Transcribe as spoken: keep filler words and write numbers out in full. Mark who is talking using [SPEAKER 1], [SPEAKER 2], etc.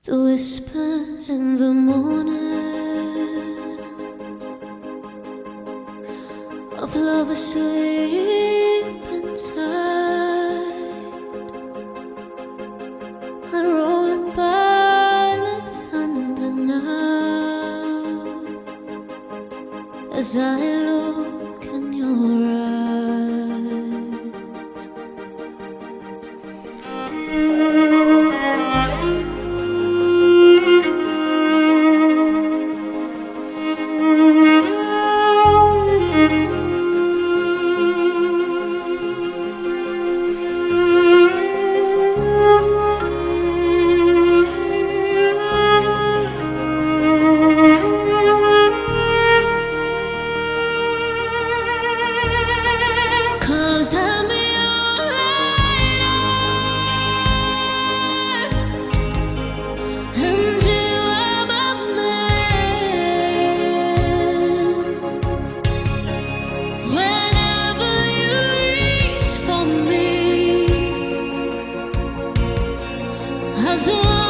[SPEAKER 1] The whispers in the morning of love asleep and tight are rolling by like thunder now as I look in your eyes. Cause I'm your lighter and you are my man. Whenever you reach for me, I do